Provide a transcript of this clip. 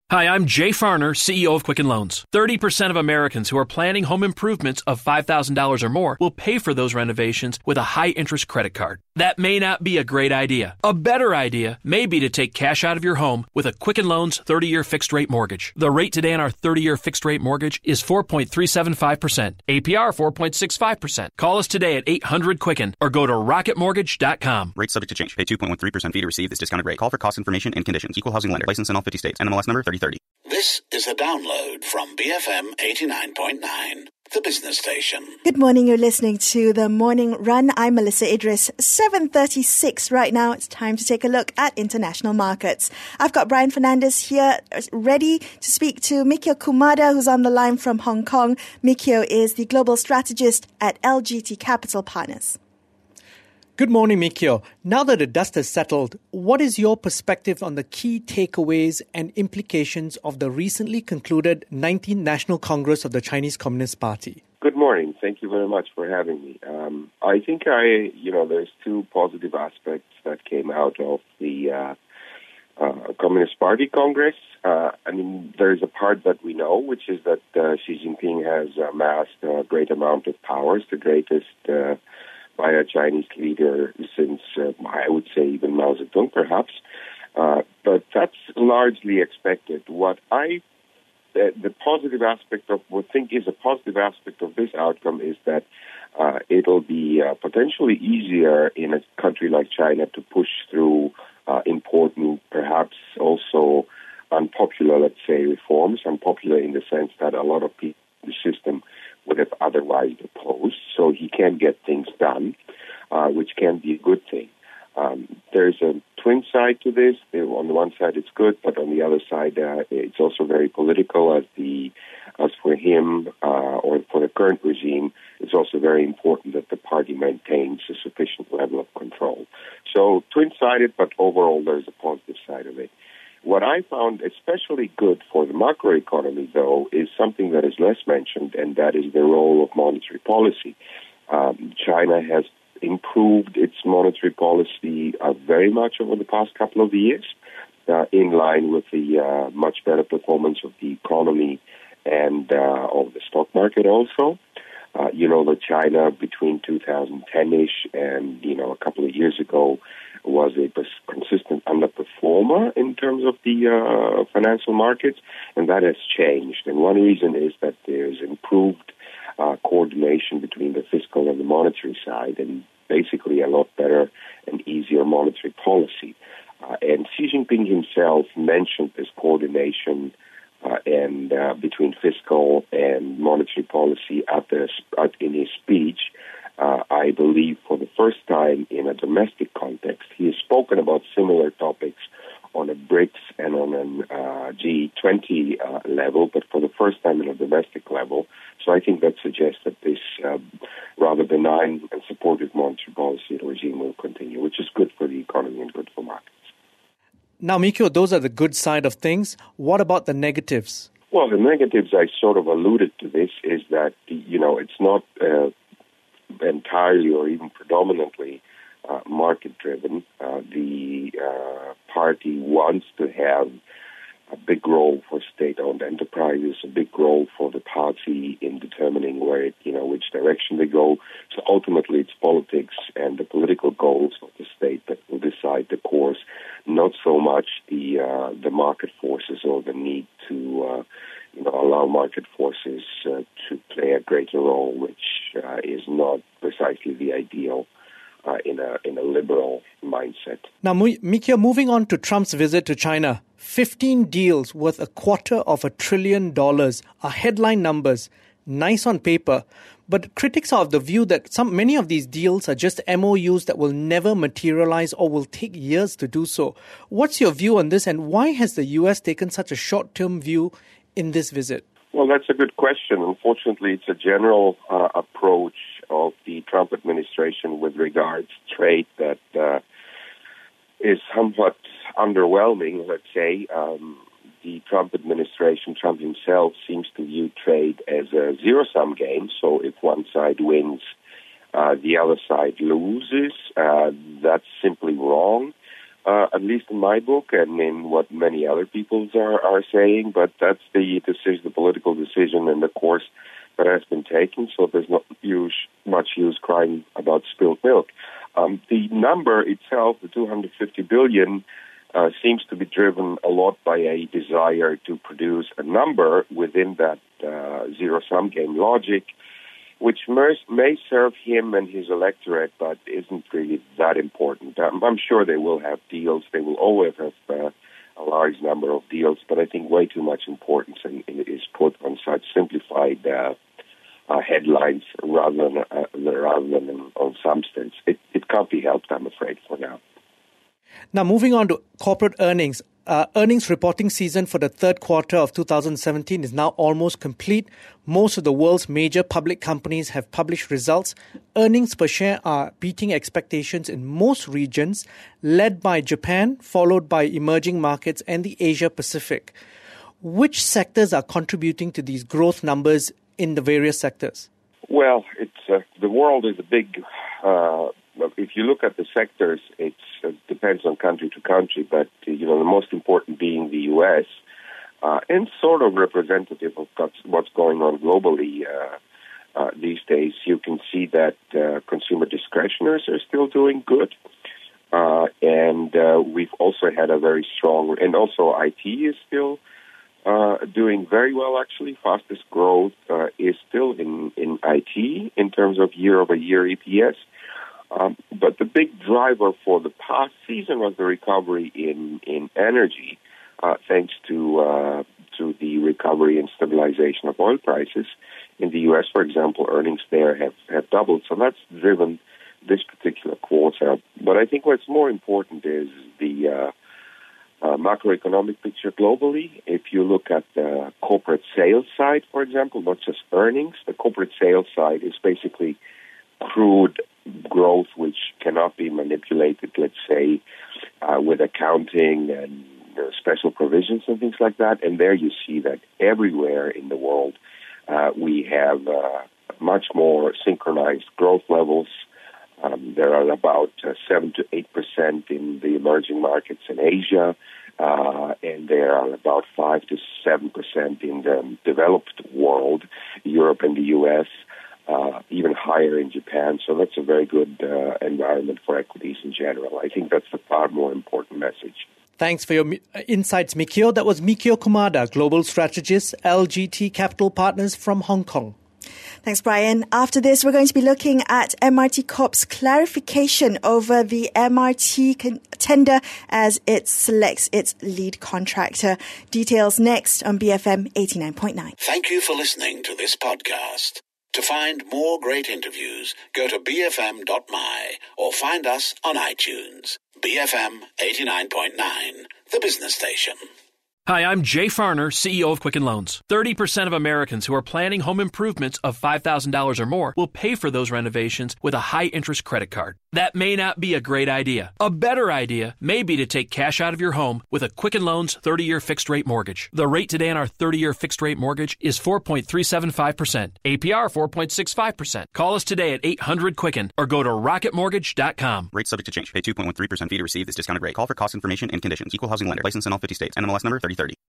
Hi, I'm Jay Farner, CEO of Quicken Loans. 30% of Americans who are planning home improvements of $5,000 or more will pay for those renovations with a high-interest credit card. That may not be a great idea. A better idea may be to take cash out of your home with a Quicken Loans 30-year fixed-rate mortgage. The rate today on our 30-year fixed-rate mortgage is 4.375%. APR 4.65%. Call us today at 800-QUICKEN or go to rocketmortgage.com. Rate subject to change. Pay 2.13% fee to receive this discounted rate. Call for cost information and conditions. Equal housing lender. License in all 50 states. NMLS number 3030. This is a download from BFM 89.9, the business station. Good morning. You're listening to The Morning Run. I'm Melissa Idris. 7:36 right now. It's time to take a look at international markets. I've got Brian Fernandez here ready to speak to Mikio Kumada, who's on the line from Hong Kong. Mikio is the global strategist at LGT Capital Partners. Good morning, Mikio. Now that the dust has settled, what is your perspective on the key takeaways and implications of the recently concluded 19th National Congress of the Chinese Communist Party? Good morning. Thank you very much for having me. I think there's two positive aspects that came out of the Communist Party Congress. There's a part that we know, which is that Xi Jinping has amassed a great amount of powers, the greatest by a Chinese leader since, I would say, even Mao Zedong, perhaps. But that's largely expected. The positive aspect of what I think is a positive aspect of this outcome is that it'll be potentially easier in a country like China to push through important, perhaps also unpopular, let's say, reforms. Unpopular in the sense that a lot of people in the system would have otherwise opposed. So he can get things done, which can be a good thing. There's a twin side to this. On the one side, it's good, but on the other side, it's also very political. As for him or for the current regime, it's also very important that the party maintains a sufficient level of control. So twin-sided, but overall, there's a positive side of it. What I found especially good for the macroeconomy, though, is something that is less mentioned, and that is the role of monetary policy. China has improved its monetary policy very much over the past couple of years, in line with the much better performance of the economy and of the stock market also. That China between 2010-ish and, a couple of years ago was a consistent underperformer in terms of the financial markets, and that has changed. And one reason is that there's improved coordination between the fiscal and the monetary side, and basically a lot better and easier monetary policy. And Xi Jinping himself mentioned this coordination and between fiscal and monetary policy in his speech. I believe for the first time in a domestic context. He has spoken about similar topics on a BRICS and on an G20 level, but for the first time in a domestic level. So I think that suggests that this rather benign and supportive monetary policy regime will continue, which is good for the economy and good for markets. Now, Mikio, those are the good side of things. What about the negatives? Well, the negatives, I sort of alluded to this, is that, it's not entirely or even predominantly market-driven. The party wants to have a big role for state-owned enterprises, a big role for the party in determining which direction they go. So ultimately, it's politics and the political goals of the state that will decide the course, not so much the market forces or the need to allow market forces to play a greater role, which is not precisely the ideal in a liberal mindset. Now, Mikio, moving on to Trump's visit to China, 15 deals worth $250 billion are headline numbers, nice on paper, but critics are of the view that many of these deals are just MOUs that will never materialize or will take years to do so. What's your view on this, and why has the U.S. taken such a short-term view in this visit? Well, that's a good question. Unfortunately, it's a general approach of the Trump administration with regards to trade that is somewhat underwhelming, let's say. The Trump administration, Trump himself, seems to view trade as a zero-sum game. So if one side wins, the other side loses. That's simply wrong. at least in my book and in what many other people are saying. But that's the decision, the political decision, and the course that has been taken. So there's not much use crying about spilled milk. The number itself, the 250 billion, seems to be driven a lot by a desire to produce a number within that zero-sum game logic, which may serve him and his electorate, but isn't really that important. I'm sure they will have deals. They will always have a large number of deals, but I think way too much importance is put on such simplified headlines rather than on substance. It can't be helped, I'm afraid, for now. Now, moving on to corporate earnings. Earnings reporting season for the third quarter of 2017 is now almost complete. Most of the world's major public companies have published results. Earnings per share are beating expectations in most regions, led by Japan, followed by emerging markets and the Asia Pacific. Which sectors are contributing to these growth numbers in the various sectors? Well, the world is a big... if you look at the sectors, it depends on country to country, but the most important being the U.S. And sort of representative of what's going on globally these days. You can see that consumer discretionaries are still doing good, and we've also had a very strong, and also IT is still doing very well. Actually, fastest growth is still in IT in terms of year-over-year EPS. But the big driver for the past season was the recovery in energy, thanks to the recovery and stabilization of oil prices. In the U.S., for example, earnings there have doubled, so that's driven this particular quarter. But I think what's more important is the macroeconomic picture globally. If you look at the corporate sales side, for example, not just earnings, the corporate sales side is basically crude growth, which cannot be manipulated, let's say, with accounting and special provisions and things like that. And there you see that everywhere in the world we have much more synchronized growth levels. There are about 7 to 8% in the emerging markets in Asia, and there are about 5 to 7% in the developed world, Europe and the U.S., even higher in Japan. So that's a very good environment for equities in general. I think that's the far more important message. Thanks for your insights, Mikio. That was Mikio Kumada, Global Strategist, LGT Capital Partners from Hong Kong. Thanks, Brian. After this, we're going to be looking at MRT Corp's clarification over the MRT tender as it selects its lead contractor. Details next on BFM 89.9. Thank you for listening to this podcast. To find more great interviews, go to bfm.my or find us on iTunes. BFM 89.9, the business station. Hi, I'm Jay Farner, CEO of Quicken Loans. 30% of Americans who are planning home improvements of $5,000 or more will pay for those renovations with a high-interest credit card. That may not be a great idea. A better idea may be to take cash out of your home with a Quicken Loans 30-year fixed-rate mortgage. The rate today on our 30-year fixed-rate mortgage is 4.375%. APR 4.65%. Call us today at 800-QUICKEN or go to rocketmortgage.com. Rates subject to change. Pay 2.13% fee to receive this discounted rate. Call for cost information and conditions. Equal housing lender. License in all 50 states. NMLS number 3030.